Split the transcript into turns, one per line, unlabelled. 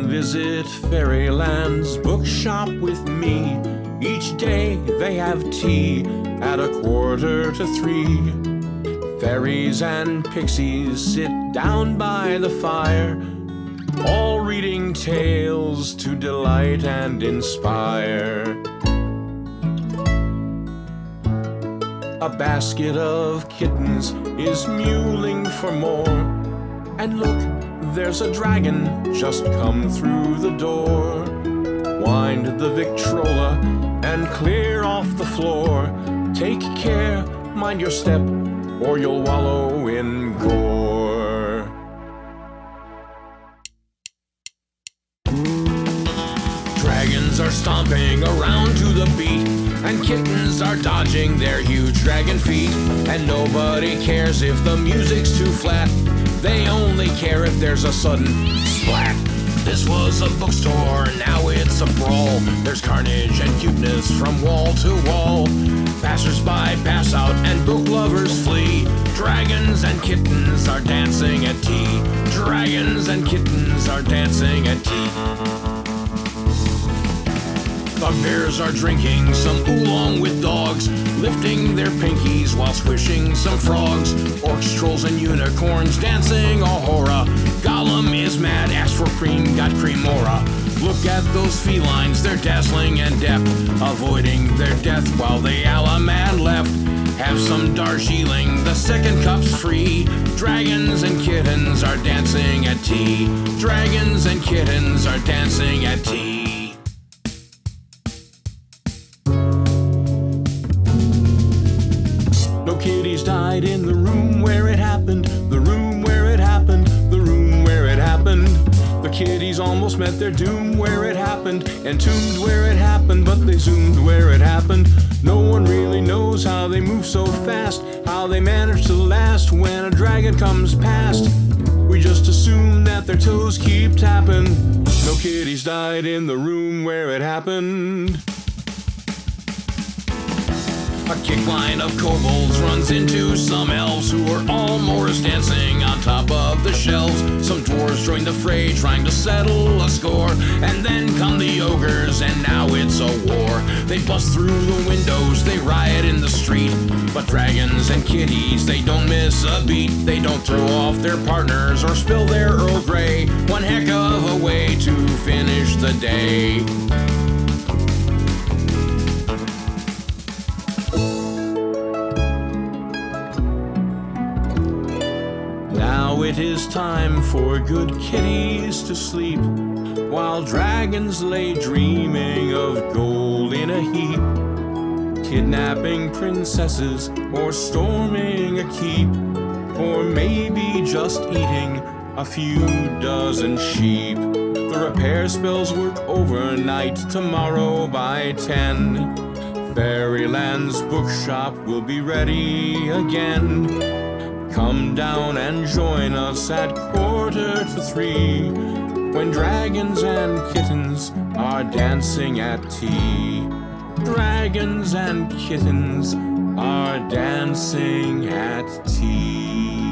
visit Fairyland's bookshop with me. Each day they have tea at 2:45. Fairies and pixies sit down by the fire, all reading tales to delight and inspire. A basket of kittens is mewling for more. And look, there's a dragon just come through the door. Wind the Victrola and clear off the floor. Take care, mind your step, or you'll wallow in gore. Dragons are stomping around to the beat, and kittens are dodging their huge dragon feet. And nobody cares if the music's too flat. They only care if there's a sudden splat. This was a bookstore, now it's a brawl. There's carnage and cuteness from wall to wall. Passers-by pass out and book lovers flee. Dragons and kittens are dancing at tea. Dragons and kittens are dancing at tea. Bugbears are drinking some oolong with dogs, lifting their pinkies while squishing some frogs. Orcs, trolls, and unicorns dancing ahora. Gollum is mad, asked for cream, got creamora. Look at those felines, they're dazzling and deft, avoiding their death while the Alaman left. Have some Darjeeling, the second cup's free. Dragons and kittens are dancing at tea. Dragons and kittens are dancing at tea. No kitties died in the room where it happened. The room where it happened. The room where it happened. The kitties almost met their doom where it happened. Entombed where it happened, but they zoomed where it happened. No one really knows how they move so fast, how they manage to last when a dragon comes past. We just assume that their toes keep tapping. No kitties died in the room where it happened. A kick line of kobolds runs into some elves who are all Morris dancing on top of the shelves. Some dwarves join the fray trying to settle a score. And then come the ogres and now it's a war. They bust through the windows, they riot in the street. But dragons and kitties, they don't miss a beat. They don't throw off their partners or spill their Earl Grey. One heck of a way to finish the day. Now it is time for good kitties to sleep, while dragons lay dreaming of gold in a heap, kidnapping princesses or storming a keep, or maybe just eating a few dozen sheep. The repair spells work overnight, tomorrow by 10. Fairyland's bookshop will be ready again. Come down and join us at 2:45, when dragons and kittens are dancing at tea. Dragons and kittens are dancing at tea.